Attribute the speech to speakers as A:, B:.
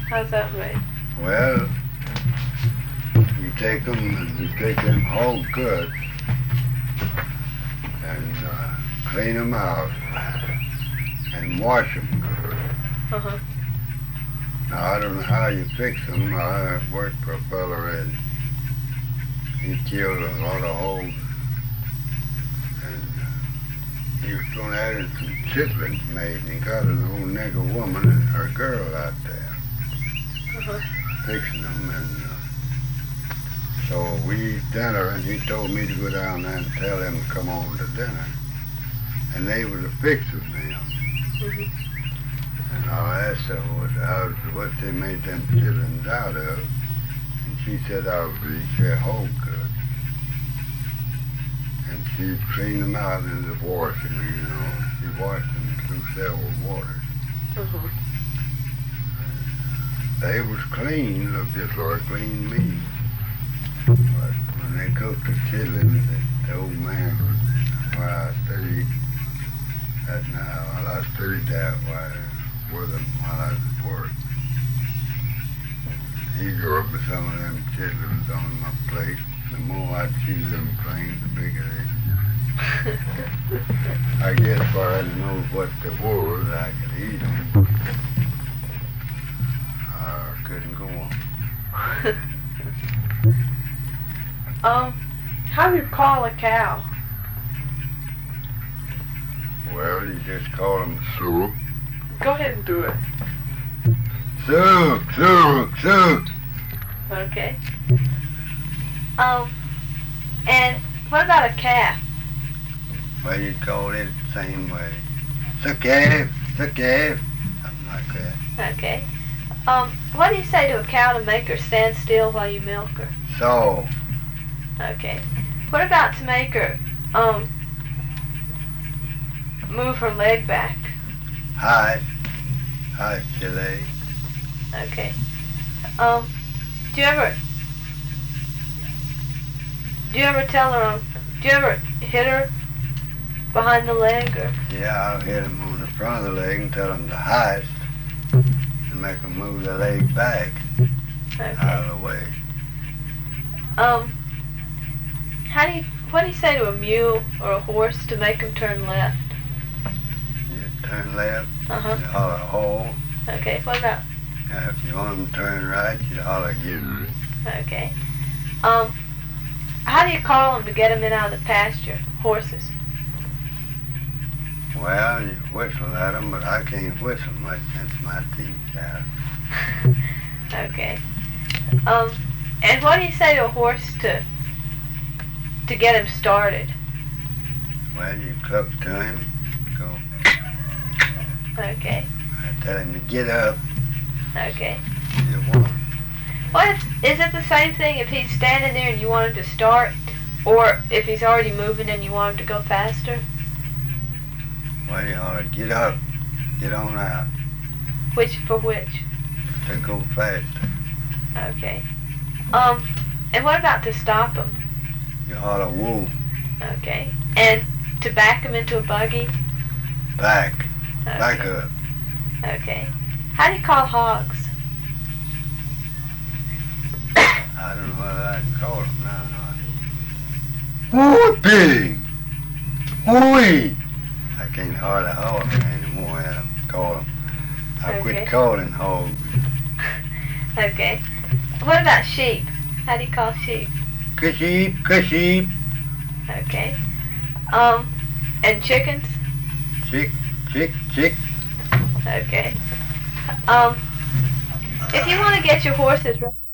A: How's that made?
B: Well, you take them and you take them whole good and clean them out and wash them good.
A: Uh-huh.
B: Now, I don't know how you fix them. I worked for a fella and he killed a lot of hogs and he was going to have some chitlins made and he got an old nigger woman and her girl out there fixing them and so we eat dinner and he told me to go down there and tell them to come on to dinner and they was a fixing them. And I asked her what they made them chitlins out of and she said I was their whole good. And she cleaned them out in the washing, you know. She washed them through several waters. They was clean, looked just like clean meat. But when they cooked the chitlins, the old man was where I stayed that now. I stayed that way with him while I was at work. He grew up with some of them chitlins on my plate. The more I chew them plain, the bigger they get. I guess if I didn't know what they were, I could eat them. I couldn't go on.
A: How do you call a cow?
B: Well, you just call them Sook.
A: Go ahead and do it.
B: Sook, Sook, Sook.
A: Okay. And what about a calf?
B: Well, you call it the same way. Suckalf, Suckalf. Something like that.
A: Okay. What do you say to a cow to make her stand still while you milk her?
B: So.
A: Okay. What about to make her, move her leg back?
B: Hi. Hi, Chile.
A: Okay. Do you ever tell her, do you ever hit her behind the leg or?
B: Yeah, I'll hit them on the front of the leg and tell them to heist and make them move their leg back out of the way.
A: What do you say to a mule or a horse to make them turn left?
B: You turn left, you holler ho.
A: Okay, what about?
B: If you want them to turn right, you holler you.
A: Okay. How do you call them to get them in out of the pasture? Horses.
B: Well, you whistle at them, but I can't whistle much since my teeth out.
A: Okay. And what do you say to a horse to get him started?
B: Well, you cluck to him, go.
A: Okay.
B: I tell him to get up.
A: Okay.
B: You want.
A: Well, is it the same thing if he's standing there and you want him to start, or if he's already moving and you want him to go faster?
B: Well, you ought to get up, get on out.
A: Which for which?
B: To go faster.
A: Okay. And what about to stop him?
B: You holler woo.
A: Okay. And to back him into a buggy?
B: Back.
A: Okay.
B: Back up.
A: Okay. How do you call hogs?
B: I don't know whether I can call them now or not. Whoopee! Whoo-wee! I can't hardly holler anymore and call them. I quit calling hogs.
A: Okay. What about sheep? How do you call sheep?
B: Ka-sheep, ka-sheep.
A: Okay. And chickens?
B: Chick, chick, chick.
A: Okay. If you want to get your horses ready